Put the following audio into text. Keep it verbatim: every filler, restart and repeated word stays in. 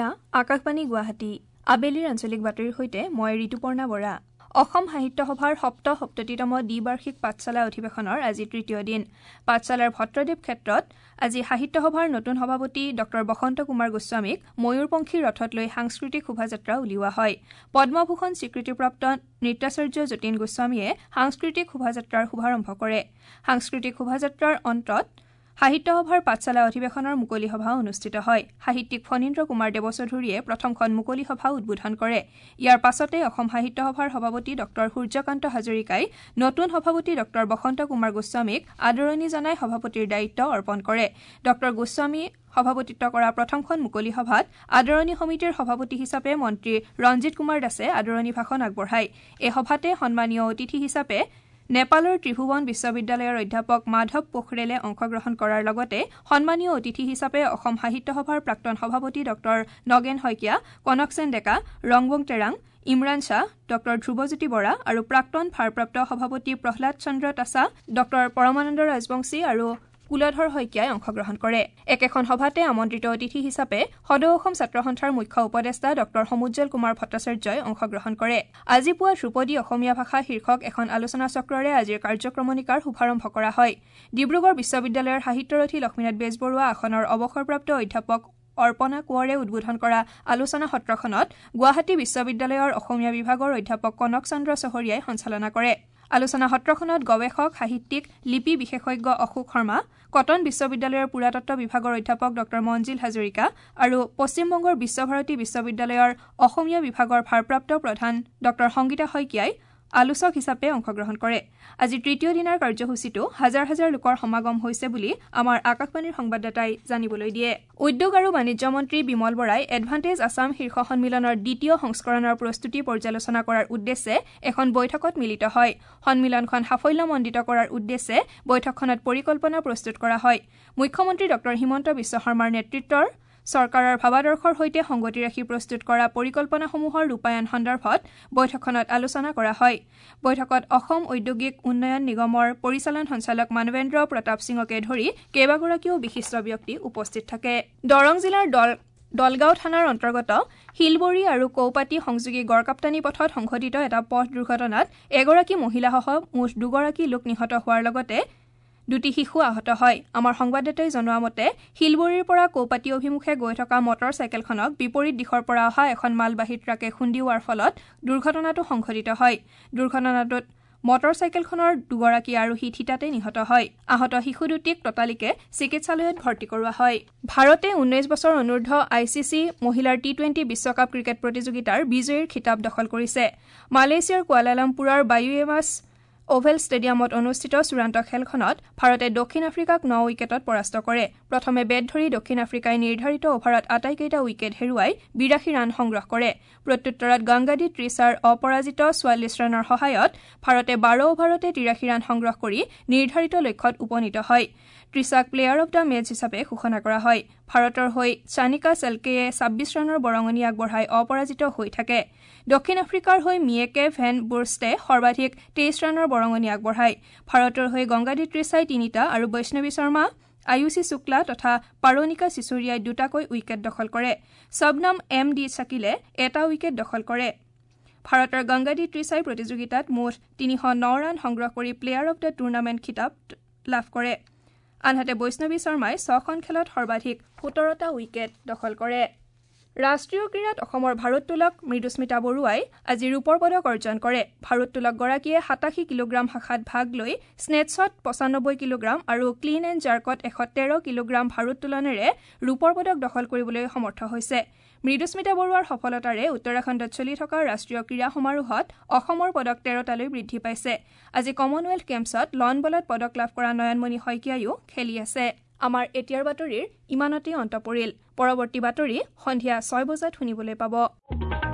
এয়া আকাশবাণী গুৱাহাটী আবেলিৰ আঞ্চলিক বাতৰিৰ সৈতে মই ঋতুপৰ্ণা বৰা। অসম সাহিত্য সভাৰ সপ্ত সপ্ততিতম দ্বিবাৰ্ষিক পাঠশালা অধিৱেশনৰ আজি তৃতীয় দিন। পাঠশালাৰ ভট্টদেৱ ক্ষেত্ৰত আজি সাহিত্য সভাৰ নতুন সভাপতি ডক্টৰ বসন্ত কুমাৰ গোস্বামীক ময়ূৰপংখী ৰথত লৈ সাংস্কৃতিক শোভাযাত্ৰা উলিওৱা হয়। পদ্মভূষণ স্বীকৃতিপ্ৰাপ্ত নৃত্যাচাৰ্য যতীন গোস্বামীয়ে সাংস্কৃতিক শোভাযাত্ৰাৰ শুভাৰম্ভ কৰে। সাংস্কৃতিক শোভাযাত্ৰাৰ অন্তত সাহিত্য সভাৰ পাঠশালা অধিৱেশনৰ মুকলি সভা অনুষ্ঠিত হয়। সাহিত্যিক ফণীন্দ্ৰ কুমাৰ দেৱচৌধুৰীয়ে প্ৰথমখন মুকলি সভা উদ্বোধন কৰে। ইয়াৰ পাছতে অসম সাহিত্য সভাৰ সভাপতি ডক্টৰ সূৰ্যকান্ত হাজৰিকাই নতুন সভাপতি ডক্টৰ বসন্ত কুমাৰ গোস্বামীক আদৰণি জনাই সভাপতিৰ দায়িত্ব অৰ্পণ কৰে। ডক্টৰ গোস্বামী সভাপতিত্ব কৰা প্ৰথমখন মুকলি সভাত আদৰণি সমিতিৰ সভাপতি হিচাপে মন্ত্ৰী ৰঞ্জিত কুমাৰ দাসে আদৰণি ভাষণ আগবঢ়ায়। এই সভাতে সন্মানীয় অতিথি হিচাপে নেপালৰ ত্ৰিভুৱন বিশ্ববিদ্যালয়ৰ অধ্যাপক মাধৱ পোখৰেলে অংশগ্ৰহণ কৰাৰ লগতে সন্মানীয় অতিথি হিচাপে অসম সাহিত্য সভাৰ প্ৰাক্তন সভাপতি ডক্টৰ নগেন শইকীয়া, কনকসেন ডেকা, ৰংবং টেৰাং, ইমৰান শ্বাহ, ডক্টৰ ধ্ৰুৱজ্যোতি বৰা আৰু প্ৰাক্তন ভাৰপ্ৰাপ্ত সভাপতি প্ৰহ্লাদ চন্দ্ৰ তাছা, ডক্টৰ পৰমানন্দ ৰাজবংশী আৰু কুলধৰ শইকীয়াই অংশগ্ৰহণ কৰে। একেখন সভাতে আমন্ত্ৰিত অতিথি হিচাপে সদৌ অসম ছাত্ৰ সন্থাৰ মুখ্য উপদেষ্টা ডক্টৰ সমুজ্জ্বল কুমাৰ ভট্টাচাৰ্যই অংশগ্ৰহণ কৰে। আজি পুৱা ধ্ৰুপদী অসমীয়া ভাষা শীৰ্ষক এখন আলোচনা চক্ৰৰে আজিৰ কাৰ্যক্ৰমণিকাৰ শুভাৰম্ভ কৰা হয়। ডিব্ৰুগড় বিশ্ববিদ্যালয়ৰ সাহিত্যৰথী লক্ষ্মীনাথ বেজবৰুৱা আসনৰ অৱসৰপ্ৰাপ্ত অধ্যাপক অৰ্পণা কোঁৱৰে উদ্বোধন কৰা আলোচনা সত্ৰখনত গুৱাহাটী বিশ্ববিদ্যালয়ৰ অসমীয়া বিভাগৰ অধ্যাপক কনক চন্দ্ৰ চহৰীয়াই সঞ্চালনা কৰে। আলোচনা সত্ৰখনত গৱেষক সাহিত্যিক লিপি বিশেষজ্ঞ অশোক শৰ্মা, কটন বিশ্ববিদ্যালয়ৰ পুৰাতত্ব বিভাগৰ অধ্যাপক ডক্টৰ মঞ্জিল হাজৰিকা আৰু পশ্চিমবংগৰ বিশ্বভাৰতী বিশ্ববিদ্যালয়ৰ অসমীয়া বিভাগৰ ভাৰপ্ৰাপ্ত প্ৰধান ডক্টৰ সংগীতা শইকীয়াই আলোচক হিচাপে অংশগ্ৰহণ কৰে। আজি তৃতীয় দিনাৰ কাৰ্যসূচীটো হাজাৰ হাজাৰ লোকৰ সমাগম হৈছে বুলি আমাৰ আকাশবাণীৰ সংবাদদাতাই জানিবলৈ দিয়ে। উদ্যোগ আৰু বাণিজ্য মন্ত্ৰী বিমল বৰাই এডভান্টেজ আছাম শীৰ্ষ সন্মিলনৰ দ্বিতীয় সংস্কৰণৰ প্ৰস্তুতি পৰ্যালোচনা কৰাৰ উদ্দেশ্যে এখন বৈঠকত মিলিত হয়। সন্মিলনখন সাফল্যমণ্ডিত কৰাৰ উদ্দেশ্যে বৈঠকখনত পৰিকল্পনা প্ৰস্তুত কৰা হয়। মুখ্যমন্ত্ৰী ডক্টৰ হিমন্ত বিশ্ব শৰ্মাৰ নেতৃত্বৰ চৰকাৰৰ ভাৱাদৰ্শৰ সৈতে সংগতি ৰাখি প্ৰস্তুত কৰা পৰিকল্পনাসমূহৰ ৰূপায়ণ সন্দৰ্ভত বৈঠকখনত আলোচনা কৰা হয়। বৈঠকত অসম ঔদ্যোগিক উন্নয়ন নিগমৰ পৰিচালন সঞ্চালক মানৱেন্দ্ৰ প্ৰতাপ সিঙকে ধৰি কেইবাগৰাকীও বিশিষ্ট ব্যক্তি উপস্থিত থাকে। দৰং জিলাৰ দল দলগাঁও থানাৰ অন্তৰ্গত শিলবৰী আৰু কৌপাতি সংযোগী গড়কাপ্তানী পথত সংঘটিত এটা পথ দুৰ্ঘটনাত এগৰাকী মহিলাসহ মুঠ দুগৰাকী লোক নিহত হোৱাৰ লগতে দুটি শিশু আহত হয়। আমাৰ সংবাদদাতাই জনোৱা মতে শিলবৰীৰ পৰা কৌপাতি অভিমুখে গৈ থকা মটৰ চাইকেলখনক বিপৰীত দিশৰ পৰা অহা এখন মালবাহী ট্ৰাকে খুন্দিওৱাৰ ফলত দুৰ্ঘটনাটো সংঘটিত হয়। দুৰ্ঘটনাটোত মটৰ চাইকেলখনৰ দুগৰাকী আৰোহী থিতাতে নিহত হয়। আহত শিশু দুটিক ততালিকে চিকিৎসালয়ত ভৰ্তি কৰোৱা হয়। ভাৰতে ঊনৈশ বছৰ অনূৰ্ধ্ব আই চি চি মহিলাৰ টি টুৱেণ্টি বিশ্বকাপ ক্ৰিকেট প্ৰতিযোগিতাৰ বিজয়ীৰ খিতাপ দখল কৰিছে। মালয়েছিয়াৰ কুৱালালামপুৰৰ বায়ুএমাছ অভেল ষ্টেডিয়ামত অনুষ্ঠিত চূড়ান্ত খেলখনত ভাৰতে দক্ষিণ আফ্ৰিকাক ন উইকেটত পৰাস্ত কৰে। প্ৰথমে বেট ধৰি দক্ষিণ আফ্ৰিকাই নিৰ্ধাৰিত অভাৰত আটাইকেইটা উইকেট হেৰুৱাই বিৰাশী ৰান সংগ্ৰহ কৰে। প্ৰত্যুত্তৰত গংগাদী ত্ৰিছাৰ অপৰাজিত চৌৱাল্লিছ ৰানৰ সহায়ত ভাৰতে বাৰ অভাৰতে তিৰাশী ৰান সংগ্ৰহ কৰি নিৰ্ধাৰিত লক্ষ্যত উপনীত হয়। ত্ৰিছাক প্লেয়াৰ অব দ্য মেচ হিচাপে ঘোষণা কৰা হয়। ভাৰতৰ হৈ চানিকা চেলকেয়ে ছাব্বিছ ৰানৰ বৰঙণি আগবঢ়াই অপৰাজিত হৈ থাকে। দক্ষিণ আফ্ৰিকাৰ হৈ মিয়েকে ভেন বুৰ্ষ্টে সৰ্বাধিক তেইছ ৰানৰ বৰঙণি আগবঢ়ায়। ভাৰতৰ হৈ গংগাদী ত্ৰিছাই তিনিটা আৰু বৈষ্ণৱী শৰ্মা, আয়ুষী শুক্লা তথা পাৰণিকা চিচুৰিয়াই দুটাকৈ উইকেট দখল কৰে। শবনম এম ডি চাকিলে এটা উইকেট দখল কৰে। ভাৰতৰ গংগাদী ত্ৰিছাই প্ৰতিযোগিতাত মুঠ তিনিশ ন ৰান সংগ্ৰহ কৰি প্লেয়াৰ অব দ্য টুৰ্ণামেণ্ট খিতাপ লাভ কৰে। আনহাতে বৈষ্ণৱী শৰ্মাই ছখন খেলত সৰ্বাধিক সোতৰটা উইকেট দখল কৰে। ৰাষ্ট্ৰীয় ক্ৰীড়াত অসমৰ ভাৰোত্তোলক মৃদুস্মিতা বৰুৱাই আজি ৰূপৰ পদক অৰ্জন কৰে। ভাৰোত্তোলকগৰাকীয়ে সাতাশী কিলোগ্ৰাম শাখাত ভাগ লৈ স্নেটছত পঁচানব্বৈ কিলোগ্ৰাম আৰু ক্লিন এণ্ড জাৰ্কত এশ তেৰ কিলোগ্ৰাম ভাৰোত্তোলনেৰে ৰূপৰ পদক দখল কৰিবলৈ সমৰ্থ হৈছে। মৃদুস্মিতা বৰুৱাৰ সফলতাৰে উত্তৰাখণ্ডত চলি থকা ৰাষ্ট্ৰীয় ক্ৰীড়া সমাৰোহত অসমৰ পদক তেৰটালৈ বৃদ্ধি পাইছে। আজি কমনৱেলথ গেমছত লন বলত পদক লাভ কৰা নয়নমণি শইকীয়াইও খেলি আছে। আমাৰ এতিয়াৰ বাতৰিৰ ইমানতেই অন্ত পৰিল। পৰৱৰ্তী বাতৰি সন্ধিয়া ছয় বজাত শুনিবলৈ পাব।